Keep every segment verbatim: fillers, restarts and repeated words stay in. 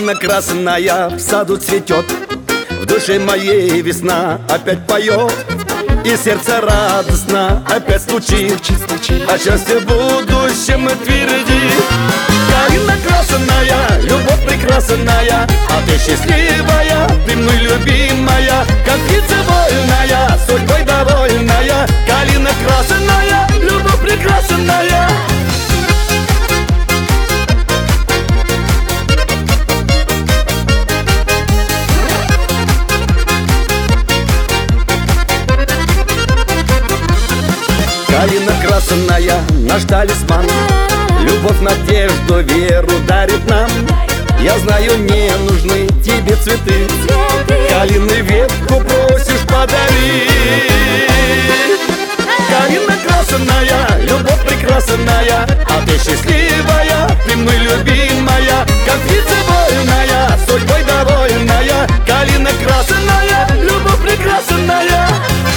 Калина красная в саду цветет, в душе моей весна опять поет, и сердце радостно опять стучит, о счастье будущем тверди. Калина красная, любовь прекрасная, а ты счастливая, ты мной любимая, как птица вольная, судьбой довольная. Калина красная, любовь прекрасная. Калина красная, наш талисман, любовь, надежду, веру дарит нам. Я знаю, не нужны тебе цветы, калины ветку просишь подари. Калина красная, любовь прекрасная, а ты счастливая, ты мной любимая, как птица вольная, судьбой довольная. Калина красная, любовь прекрасная.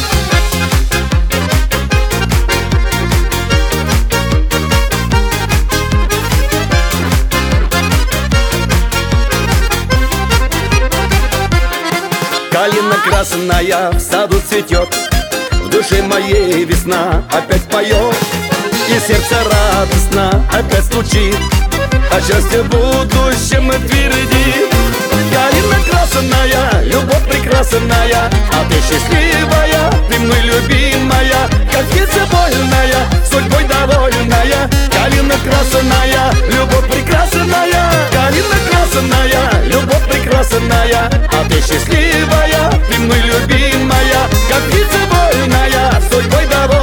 Калина красная в саду цветет, в душе моей весна опять поет, и сердце радостно опять стучит, о счастье будущем тверди. Калина красная, любовь прекрасная, а ты счастливая, ты мной любимая, как птица вольная, судьбой довольная. Калина красная, любовь прекрасная. Калина красная, любовь прекрасная, а ты счастливая, ты мной любимая, как птица вольная, судьбой довольная.